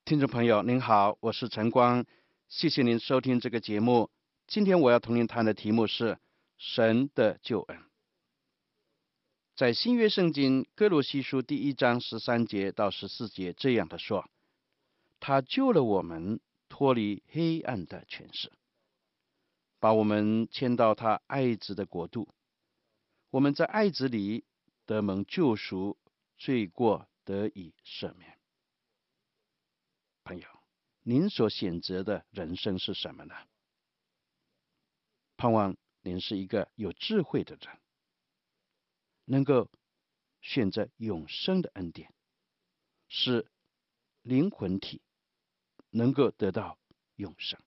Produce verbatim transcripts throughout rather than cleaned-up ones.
听众朋友您好，我是陈光，谢谢您收听这个节目。今天我要同您谈的题目是神的救恩。在新约圣经哥罗西书第一章十三节到十四节这样的说，他救了我们脱离黑暗的权势，把我们迁到他爱子的国度。我们在爱子里得蒙救赎，罪过得以赦免。朋友，您所选择的人生是什么呢？盼望您是一个有智慧的人，能够选择永生的恩典，使灵魂体能够得到永生。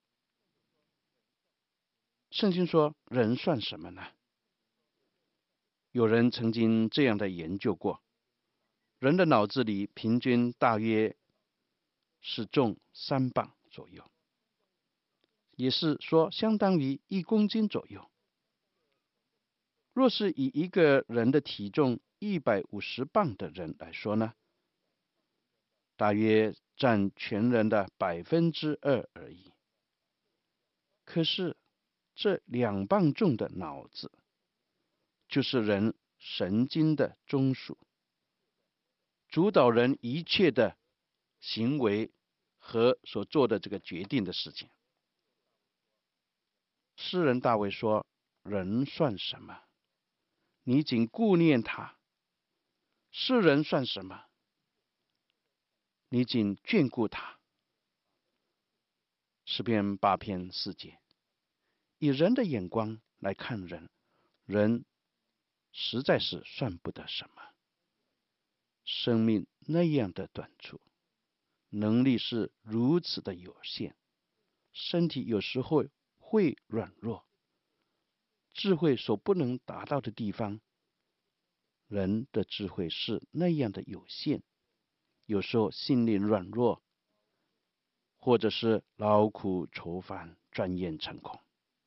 圣经说，人算什么呢？有人曾经这样的研究过，人的脑子里平均大约是重三磅左右，也是说相当于一公斤左右。若是以一个人的体重一百五十磅的人来说呢，大约占全人的百分之二而已。可是这两磅重的脑子，就是人神经的中枢，主导人一切的行为和所做的这个决定的事情。诗人大卫说，人算什么？你仅顾念他。世人算什么？你仅眷顾他。诗篇八篇四节，以人的眼光来看人，人实在是算不得什么。生命那样的短促，能力是如此的有限，身体有时候会软弱，智慧所不能达到的地方，人的智慧是那样的有限，有时候心灵软弱，或者是劳苦愁烦，转眼成空。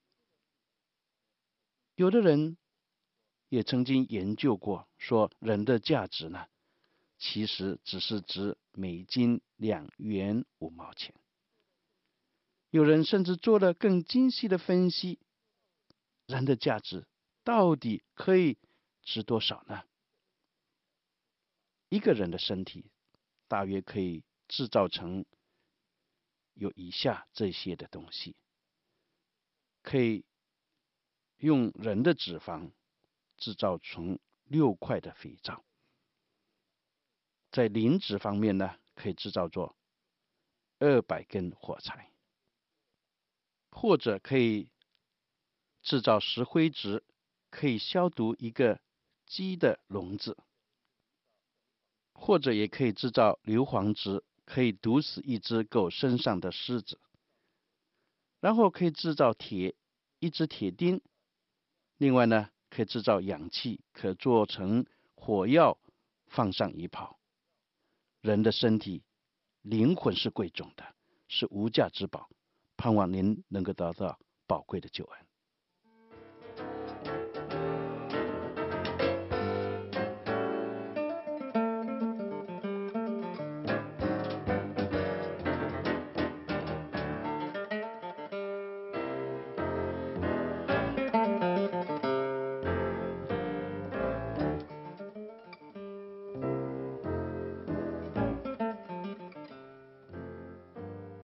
有的人也曾经研究过，说人的价值呢，其实只是值美金两元五毛钱。有人甚至做了更精细的分析，人的价值到底可以值多少呢？一个人的身体大约可以制造成有以下这些的东西，可以用人的脂肪制造成六块的肥皂，在磷脂方面呢，可以制造做二百根火柴，或者可以制造石灰质，可以消毒一个鸡的笼子，或者也可以制造硫磺质，可以毒死一只狗身上的虱子。然后可以制造铁，一只铁钉。另外呢，可以制造氧气，可做成火药，放上一炮。人的身体灵魂是贵重的，是无价之宝，盼望您能够得到宝贵的救恩。